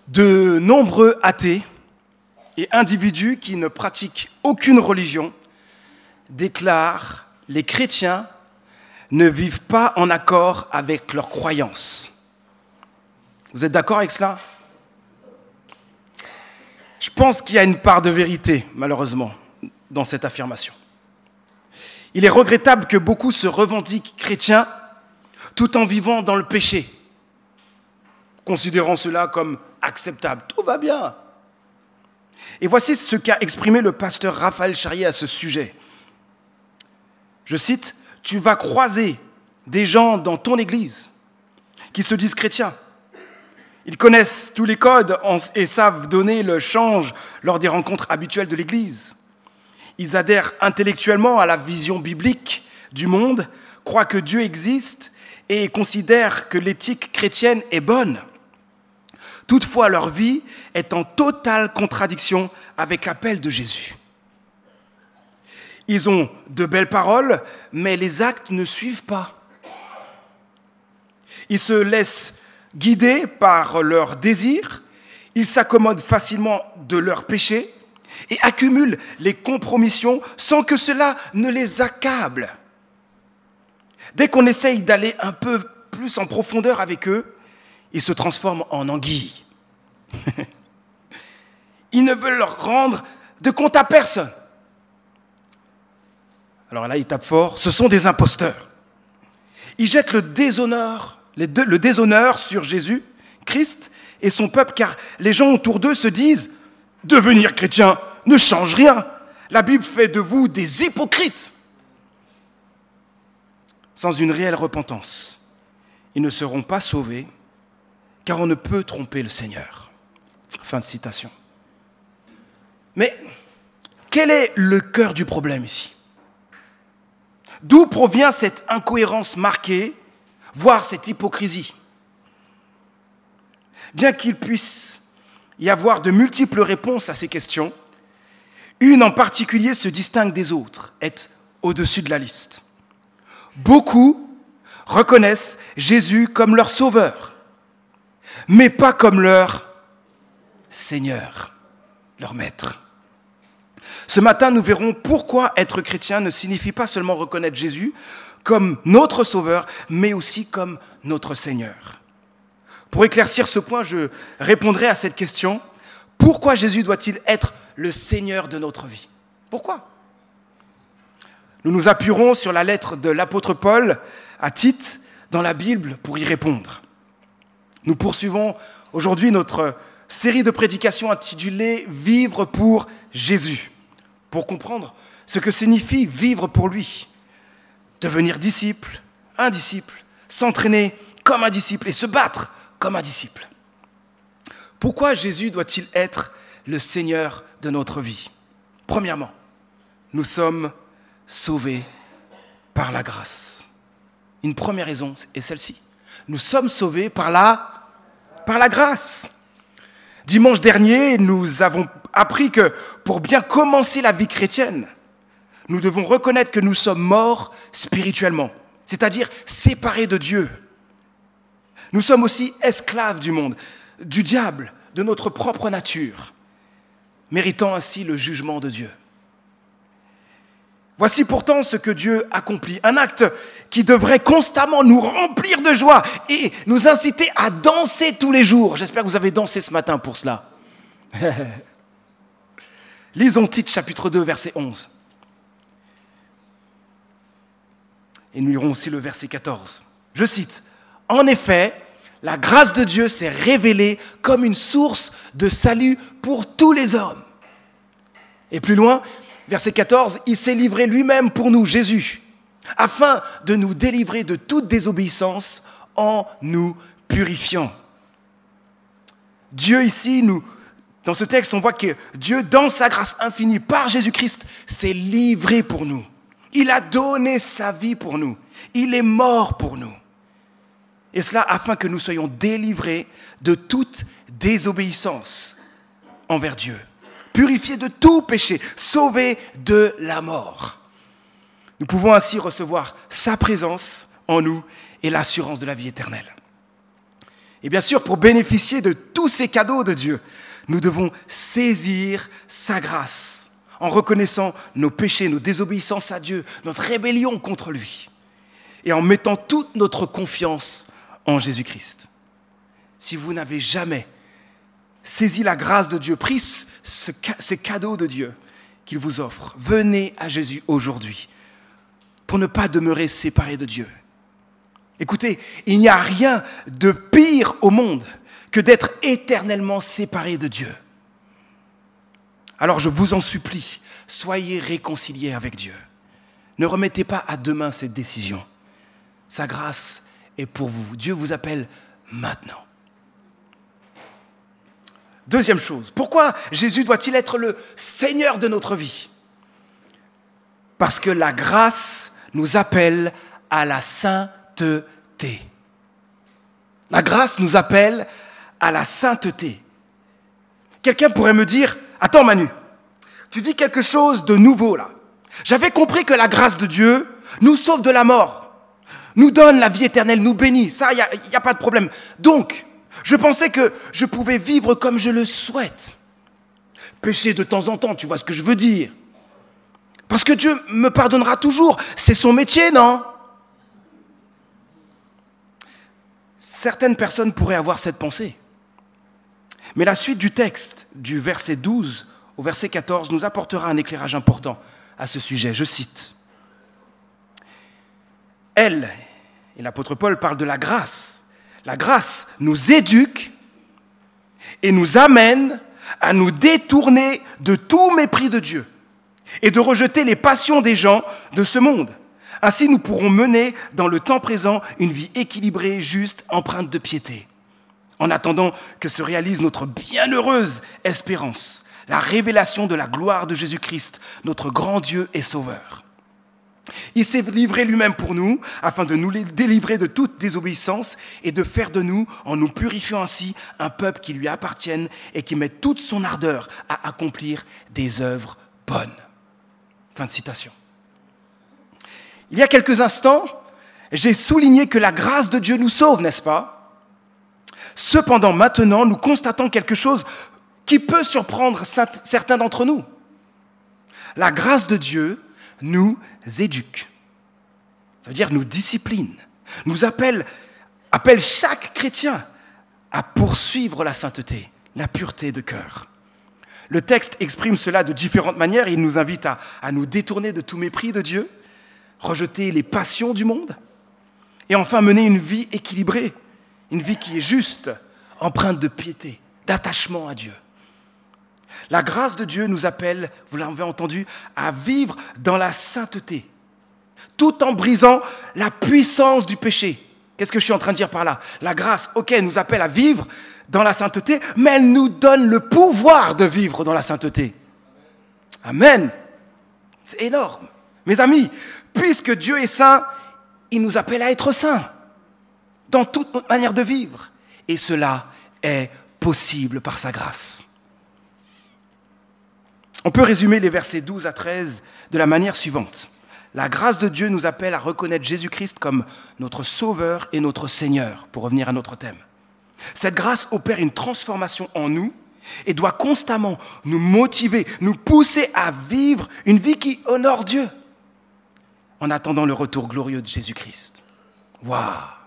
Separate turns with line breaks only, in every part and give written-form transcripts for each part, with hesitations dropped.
De nombreux athées et individus qui ne pratiquent aucune religion déclarent « les chrétiens ne vivent pas en accord avec leurs croyances ». Vous êtes d'accord avec cela ? Je pense qu'il y a une part de vérité, malheureusement, dans cette affirmation. Il est regrettable que beaucoup se revendiquent chrétiens tout en vivant dans le péché, considérant cela comme acceptable. Tout va bien. Et voici ce qu'a exprimé le pasteur Raphaël Charrier à ce sujet. Je cite, « Tu vas croiser des gens dans ton église qui se disent chrétiens. Ils connaissent tous les codes et savent donner le change lors des rencontres habituelles de l'église. Ils adhèrent intellectuellement à la vision biblique du monde, croient que Dieu existe et considèrent que l'éthique chrétienne est bonne. Toutefois, leur vie est en totale contradiction avec l'appel de Jésus. Ils ont de belles paroles, mais les actes ne suivent pas. Ils se laissent guider par leurs désirs, ils s'accommodent facilement de leurs péchés et accumulent les compromissions sans que cela ne les accable. Dès qu'on essaye d'aller un peu plus en profondeur avec eux, ils se transforment en anguilles. Ils ne veulent leur rendre de compte à personne. Alors là, ils tapent fort. Ce sont des imposteurs. Ils jettent le déshonneur sur Jésus, Christ et son peuple, car les gens autour d'eux se disent « Devenir chrétien ne change rien. La Bible fait de vous des hypocrites. » Sans une réelle repentance, ils ne seront pas sauvés, car on ne peut tromper le Seigneur. Fin de citation. Mais quel est le cœur du problème ici ? D'où provient cette incohérence marquée, voire cette hypocrisie ? Bien qu'il puisse y avoir de multiples réponses à ces questions, une en particulier se distingue des autres, est au-dessus de la liste. Beaucoup reconnaissent Jésus comme leur sauveur, mais pas comme leur Seigneur, leur maître. Ce matin, nous verrons pourquoi être chrétien ne signifie pas seulement reconnaître Jésus comme notre sauveur, mais aussi comme notre Seigneur. Pour éclaircir ce point, je répondrai à cette question. Pourquoi Jésus doit-il être le Seigneur de notre vie ? Pourquoi ? Nous nous appuierons sur la lettre de l'apôtre Paul à Tite dans la Bible pour y répondre. Nous poursuivons aujourd'hui notre série de prédications intitulée « Vivre pour Jésus » pour comprendre ce que signifie vivre pour lui, devenir disciple, un disciple, s'entraîner comme un disciple et se battre comme un disciple. Pourquoi Jésus doit-il être le Seigneur de notre vie ? Premièrement, nous sommes sauvés par la grâce. Une première raison est celle-ci. Nous sommes sauvés par la grâce. Dimanche dernier, nous avons appris que pour bien commencer la vie chrétienne, nous devons reconnaître que nous sommes morts spirituellement, c'est-à-dire séparés de Dieu. Nous sommes aussi esclaves du monde, du diable, de notre propre nature, méritant ainsi le jugement de Dieu. Voici pourtant ce que Dieu accomplit, un acte qui devrait constamment nous remplir de joie et nous inciter à danser tous les jours. J'espère que vous avez dansé ce matin pour cela. Lisons Tite, chapitre 2, verset 11. Et nous lirons aussi le verset 14. Je cite, « En effet, la grâce de Dieu s'est révélée comme une source de salut pour tous les hommes. » Et plus loin, verset 14, « Il s'est livré lui-même pour nous, Jésus, afin de nous délivrer de toute désobéissance en nous purifiant. » Dieu ici, dans ce texte, on voit que Dieu, dans sa grâce infinie, par Jésus-Christ, s'est livré pour nous. Il a donné sa vie pour nous. Il est mort pour nous. Et cela afin que nous soyons délivrés de toute désobéissance envers Dieu. Purifiés de tout péché, sauvés de la mort. Nous pouvons ainsi recevoir sa présence en nous et l'assurance de la vie éternelle. Et bien sûr, pour bénéficier de tous ces cadeaux de Dieu, nous devons saisir sa grâce en reconnaissant nos péchés, nos désobéissances à Dieu, notre rébellion contre lui et en mettant toute notre confiance en Jésus-Christ. Si vous n'avez jamais saisi la grâce de Dieu, pris ces cadeaux de Dieu qu'il vous offre, venez à Jésus aujourd'hui pour ne pas demeurer séparé de Dieu. Écoutez, il n'y a rien de pire au monde que d'être éternellement séparé de Dieu. Alors je vous en supplie, soyez réconciliés avec Dieu. Ne remettez pas à demain cette décision. Sa grâce est pour vous. Dieu vous appelle maintenant. Deuxième chose, pourquoi Jésus doit-il être le Seigneur de notre vie ? Parce que la grâce nous appelle à la sainteté. La grâce nous appelle à la sainteté. Quelqu'un pourrait me dire, attends Manu, tu dis quelque chose de nouveau là. J'avais compris que la grâce de Dieu nous sauve de la mort, nous donne la vie éternelle, nous bénit, ça, il n'y a pas de problème. Donc, je pensais que je pouvais vivre comme je le souhaite. Pécher de temps en temps, tu vois ce que je veux dire. Parce que Dieu me pardonnera toujours, c'est son métier, non ? Certaines personnes pourraient avoir cette pensée. Mais la suite du texte, du verset 12 au verset 14, nous apportera un éclairage important à ce sujet. Je cite. Elle, et l'apôtre Paul parle de la grâce. La grâce nous éduque et nous amène à nous détourner de tout mépris de Dieu et de rejeter les passions des gens de ce monde. Ainsi, nous pourrons mener dans le temps présent une vie équilibrée, juste, empreinte de piété. En attendant que se réalise notre bienheureuse espérance, la révélation de la gloire de Jésus-Christ, notre grand Dieu et Sauveur. Il s'est livré lui-même pour nous, afin de nous délivrer de toute désobéissance et de faire de nous, en nous purifiant ainsi, un peuple qui lui appartienne et qui met toute son ardeur à accomplir des œuvres bonnes. Fin de citation. Il y a quelques instants, j'ai souligné que la grâce de Dieu nous sauve, n'est-ce pas ? Cependant, maintenant, nous constatons quelque chose qui peut surprendre certains d'entre nous. La grâce de Dieu nous éduque. Ça veut dire nous discipline, nous appelle chaque chrétien à poursuivre la sainteté, la pureté de cœur. Le texte exprime cela de différentes manières. Il nous invite à nous détourner de tout mépris de Dieu, rejeter les passions du monde et enfin mener une vie équilibrée, une vie qui est juste, empreinte de piété, d'attachement à Dieu. La grâce de Dieu nous appelle, vous l'avez entendu, à vivre dans la sainteté, tout en brisant la puissance du péché. Qu'est-ce que je suis en train de dire par là ? La grâce, nous appelle à vivre dans la sainteté, mais elle nous donne le pouvoir de vivre dans la sainteté. Amen. C'est énorme. Mes amis, puisque Dieu est saint, il nous appelle à être saints dans toute notre manière de vivre. Et cela est possible par sa grâce. On peut résumer les versets 12 à 13 de la manière suivante. La grâce de Dieu nous appelle à reconnaître Jésus-Christ comme notre Sauveur et notre Seigneur, pour revenir à notre thème. Cette grâce opère une transformation en nous et doit constamment nous motiver, nous pousser à vivre une vie qui honore Dieu en attendant le retour glorieux de Jésus-Christ. Waouh!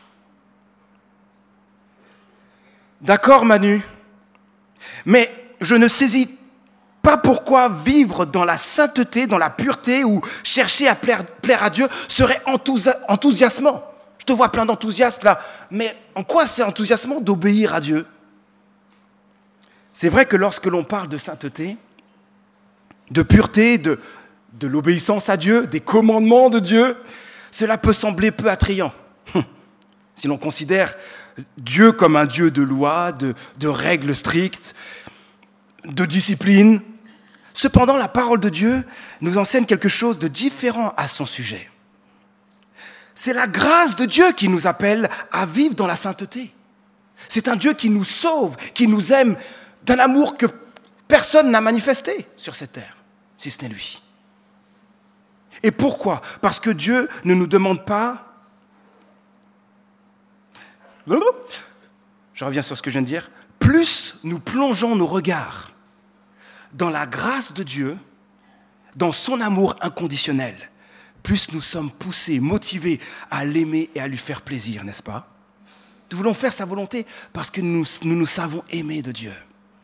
D'accord, Manu, mais je ne saisis pas pourquoi vivre dans la sainteté, dans la pureté ou chercher à plaire à Dieu serait enthousiasmant. Je te vois plein d'enthousiasme là, mais en quoi c'est enthousiasmant d'obéir à Dieu ? C'est vrai que lorsque l'on parle de sainteté, de pureté, de l'obéissance à Dieu, des commandements de Dieu, cela peut sembler peu attrayant. Si l'on considère Dieu comme un Dieu de loi, de règles strictes, de discipline. Cependant, la parole de Dieu nous enseigne quelque chose de différent à son sujet. C'est la grâce de Dieu qui nous appelle à vivre dans la sainteté. C'est un Dieu qui nous sauve, qui nous aime d'un amour que personne n'a manifesté sur cette terre, si ce n'est lui. Et pourquoi ? Parce que Dieu ne nous demande pas... je reviens sur ce que je viens de dire, plus nous plongeons nos regards dans la grâce de Dieu, dans son amour inconditionnel, plus nous sommes poussés, motivés à l'aimer et à lui faire plaisir, n'est-ce pas? Nous voulons faire sa volonté parce que nous savons aimer de Dieu.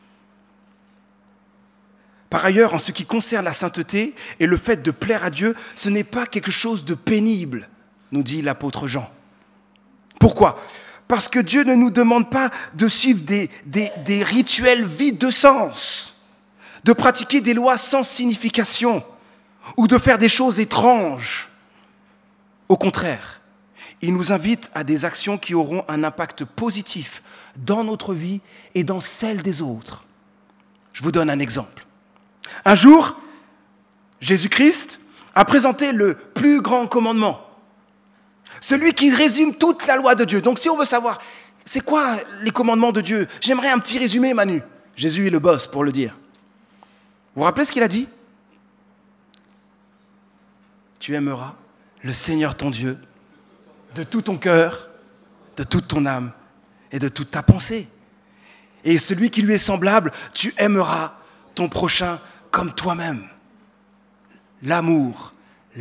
Par ailleurs, en ce qui concerne la sainteté et le fait de plaire à Dieu, ce n'est pas quelque chose de pénible, nous dit l'apôtre Jean. Pourquoi? Parce que Dieu ne nous demande pas de suivre des rituels vides de sens, de pratiquer des lois sans signification ou de faire des choses étranges. Au contraire, il nous invite à des actions qui auront un impact positif dans notre vie et dans celle des autres. Je vous donne un exemple. Un jour, Jésus-Christ a présenté le plus grand commandement, celui qui résume toute la loi de Dieu. Donc si on veut savoir, c'est quoi les commandements de Dieu? J'aimerais un petit résumé, Manu. Jésus est le boss pour le dire. Vous vous rappelez ce qu'il a dit? Tu aimeras le Seigneur ton Dieu de tout ton cœur, de toute ton âme et de toute ta pensée. Et celui qui lui est semblable, tu aimeras ton prochain comme toi-même. L'amour.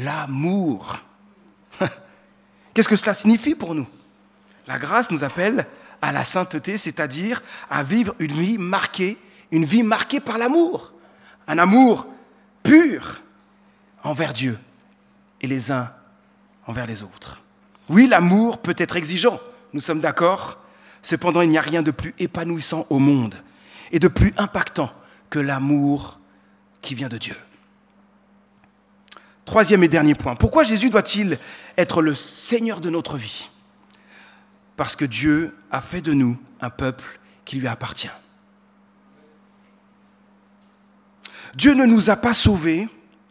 Qu'est-ce que cela signifie pour nous? La grâce nous appelle à la sainteté, c'est-à-dire à vivre une vie marquée par l'amour. Un amour pur envers Dieu et les uns envers les autres. Oui, l'amour peut être exigeant, nous sommes d'accord. Cependant, il n'y a rien de plus épanouissant au monde et de plus impactant que l'amour qui vient de Dieu. Troisième et dernier point. Pourquoi Jésus doit-il être le Seigneur de notre vie? Parce que Dieu a fait de nous un peuple qui lui appartient. Dieu ne nous a pas sauvés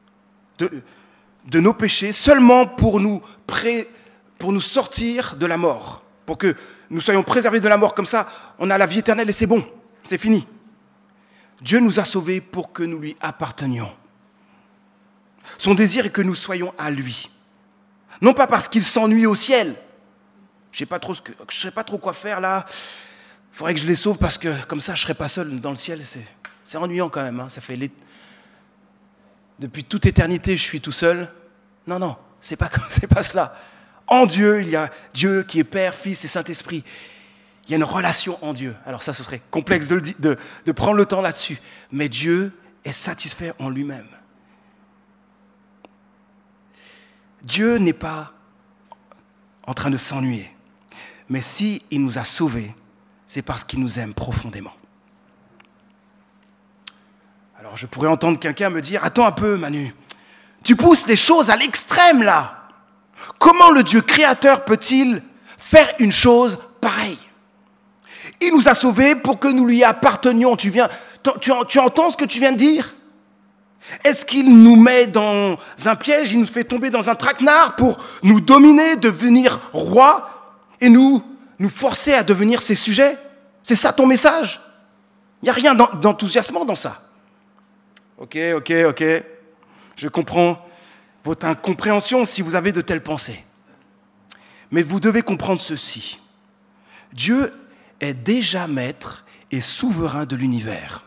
de nos péchés seulement pour nous sortir de la mort, pour que nous soyons préservés de la mort. Comme ça, on a la vie éternelle et c'est bon, c'est fini. Dieu nous a sauvés pour que nous lui appartenions. Son désir est que nous soyons à lui. Non pas parce qu'il s'ennuie au ciel. Je ne sais pas trop quoi faire là. Il faudrait que je les sauve parce que comme ça, je ne serai pas seul dans le ciel. C'est ennuyant quand même. Hein. Ça fait depuis toute éternité, je suis tout seul. Non, c'est pas cela. En Dieu, il y a Dieu qui est Père, Fils et Saint-Esprit. Il y a une relation en Dieu. Alors ça, ce serait complexe de prendre le temps là-dessus. Mais Dieu est satisfait en lui-même. Dieu n'est pas en train de s'ennuyer. Mais s'il nous a sauvés, c'est parce qu'il nous aime profondément. Alors je pourrais entendre quelqu'un me dire « Attends un peu, Manu, tu pousses les choses à l'extrême là. Comment le Dieu créateur peut-il faire une chose pareille? Il nous a sauvés pour que nous lui appartenions. Tu entends ce que tu viens de dire? Est-ce qu'il nous met dans un piège, il nous fait tomber dans un traquenard pour nous dominer, devenir roi et nous forcer à devenir ses sujets? C'est ça ton message? Il n'y a rien d'enthousiasmant dans ça. Ok. Je comprends votre incompréhension si vous avez de telles pensées. Mais vous devez comprendre ceci. Dieu est déjà maître et souverain de l'univers.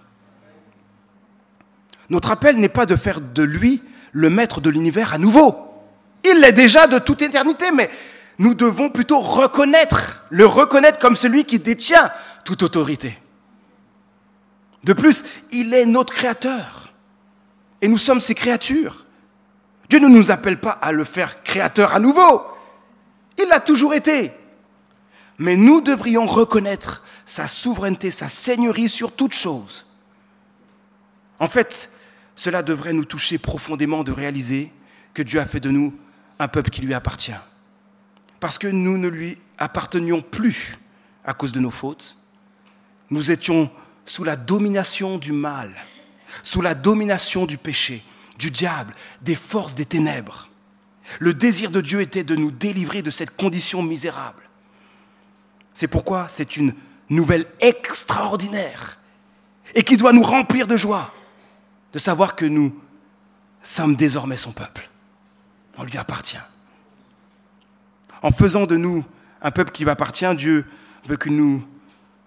Notre appel n'est pas de faire de lui le maître de l'univers à nouveau. Il l'est déjà de toute éternité, mais nous devons plutôt le reconnaître comme celui qui détient toute autorité. De plus, il est notre créateur. Et nous sommes ses créatures. Dieu ne nous appelle pas à le faire créateur à nouveau. Il l'a toujours été. Mais nous devrions reconnaître sa souveraineté, sa seigneurie sur toute chose. En fait, cela devrait nous toucher profondément de réaliser que Dieu a fait de nous un peuple qui lui appartient. Parce que nous ne lui appartenions plus à cause de nos fautes. Nous étions sous la domination du mal, sous la domination du péché, du diable, des forces des ténèbres. Le désir de Dieu était de nous délivrer de cette condition misérable. C'est pourquoi c'est une nouvelle extraordinaire et qui doit nous remplir de joie de savoir que nous sommes désormais son peuple. On lui appartient. En faisant de nous un peuple qui lui appartient, Dieu veut que nous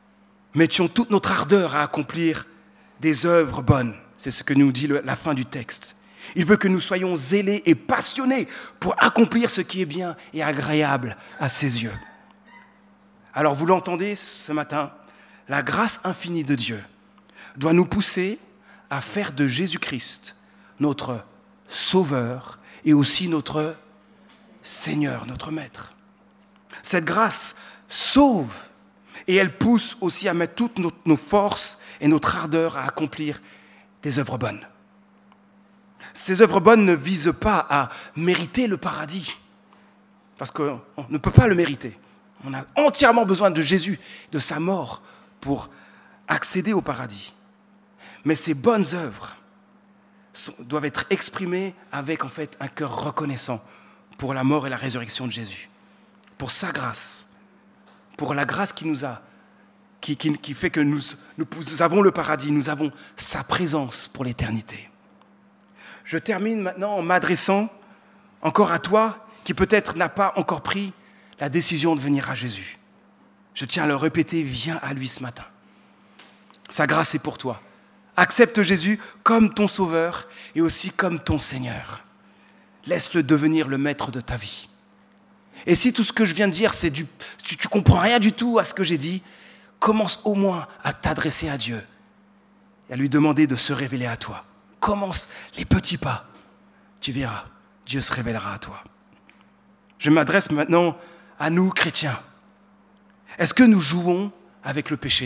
mettions toute notre ardeur à accomplir des œuvres bonnes. C'est ce que nous dit la fin du texte. Il veut que nous soyons zélés et passionnés pour accomplir ce qui est bien et agréable à ses yeux. Alors vous l'entendez ce matin, la grâce infinie de Dieu doit nous pousser à faire de Jésus-Christ notre Sauveur et aussi notre Seigneur, notre Maître. Cette grâce sauve et elle pousse aussi à mettre toutes nos forces et notre ardeur à accomplir des œuvres bonnes. Ces œuvres bonnes ne visent pas à mériter le paradis, parce qu'on ne peut pas le mériter. On a entièrement besoin de Jésus, de sa mort, pour accéder au paradis. Mais ces bonnes œuvres doivent être exprimées avec en fait un cœur reconnaissant pour la mort et la résurrection de Jésus, pour sa grâce, pour la grâce qui fait que nous avons le paradis, nous avons sa présence pour l'éternité. Je termine maintenant en m'adressant encore à toi qui peut-être n'a pas encore pris la décision de venir à Jésus. Je tiens à le répéter, viens à lui ce matin. Sa grâce est pour toi. Accepte Jésus comme ton Sauveur et aussi comme ton Seigneur. Laisse-le devenir le maître de ta vie. Et si tout ce que je viens de dire, tu ne comprends rien du tout à ce que j'ai dit, commence au moins à t'adresser à Dieu et à lui demander de se révéler à toi. Commence les petits pas. Tu verras, Dieu se révélera à toi. Je m'adresse maintenant à nous, chrétiens. Est-ce que nous jouons avec le péché ?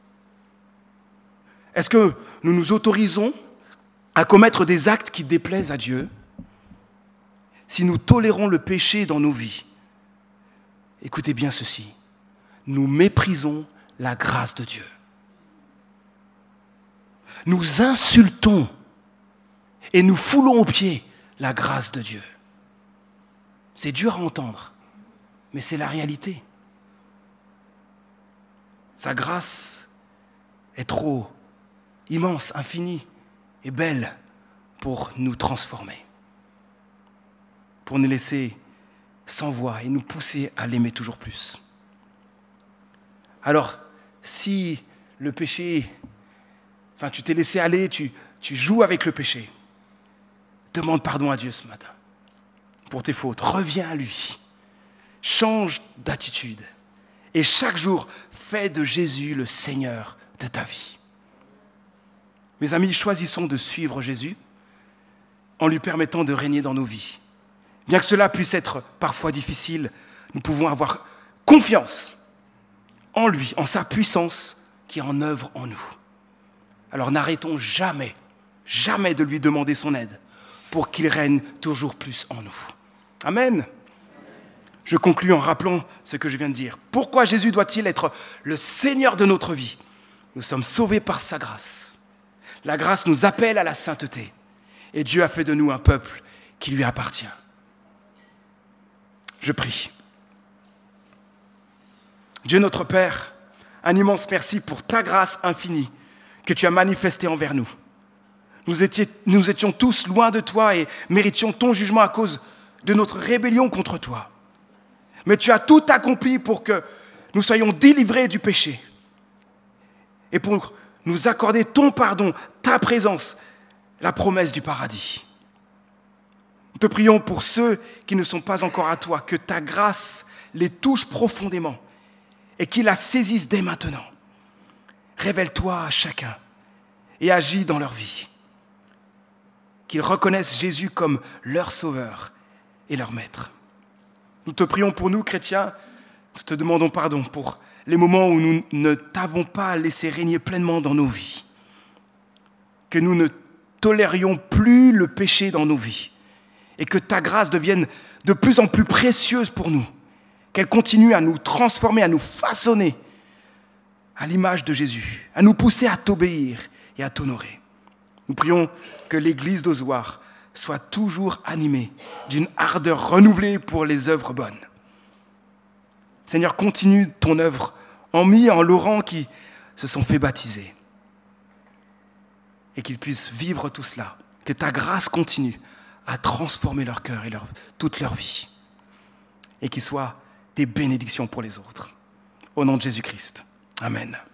Est-ce que nous nous autorisons à commettre des actes qui déplaisent à Dieu ? Si nous tolérons le péché dans nos vies, écoutez bien ceci, nous méprisons la grâce de Dieu. Nous insultons et nous foulons aux pieds la grâce de Dieu. C'est dur à entendre, mais c'est la réalité. Sa grâce est trop immense, infinie et belle pour nous transformer, pour nous laisser sans voix et nous pousser à l'aimer toujours plus. Alors, si le péché, tu t'es laissé aller, tu joues avec le péché, demande pardon à Dieu ce matin pour tes fautes. Reviens à lui. Change d'attitude. Et chaque jour, fais de Jésus le Seigneur de ta vie. Mes amis, choisissons de suivre Jésus en lui permettant de régner dans nos vies. Bien que cela puisse être parfois difficile, nous pouvons avoir confiance en lui, en sa puissance qui est en œuvre en nous. Alors n'arrêtons jamais de lui demander son aide pour qu'il règne toujours plus en nous. Amen. Je conclus en rappelant ce que je viens de dire. Pourquoi Jésus doit-il être le Seigneur de notre vie ? Nous sommes sauvés par sa grâce. La grâce nous appelle à la sainteté. Et Dieu a fait de nous un peuple qui lui appartient. Je prie. Dieu notre Père, un immense merci pour ta grâce infinie que tu as manifestée envers nous. Nous étions tous loin de toi et méritions ton jugement à cause de notre rébellion contre toi. Mais tu as tout accompli pour que nous soyons délivrés du péché et pour nous accorder ton pardon, ta présence, la promesse du paradis. Nous te prions pour ceux qui ne sont pas encore à toi, que ta grâce les touche profondément et qu'ils la saisissent dès maintenant. Révèle-toi à chacun et agis dans leur vie. Qu'ils reconnaissent Jésus comme leur Sauveur et leur Maître. Nous te prions pour nous, chrétiens. Nous te demandons pardon pour les moments où nous ne t'avons pas laissé régner pleinement dans nos vies. Que nous ne tolérions plus le péché dans nos vies. Et que ta grâce devienne de plus en plus précieuse pour nous. Qu'elle continue à nous transformer, à nous façonner à l'image de Jésus, à nous pousser à t'obéir et à t'honorer. Nous prions que l'Église d'Ozoir soit toujours animée d'une ardeur renouvelée pour les œuvres bonnes. Seigneur, continue ton œuvre en Mie et en Laurent qui se sont fait baptiser. Et qu'ils puissent vivre tout cela. Que ta grâce continue à transformer leur cœur et toute leur vie. Et qu'ils soient des bénédictions pour les autres. Au nom de Jésus-Christ. Amen.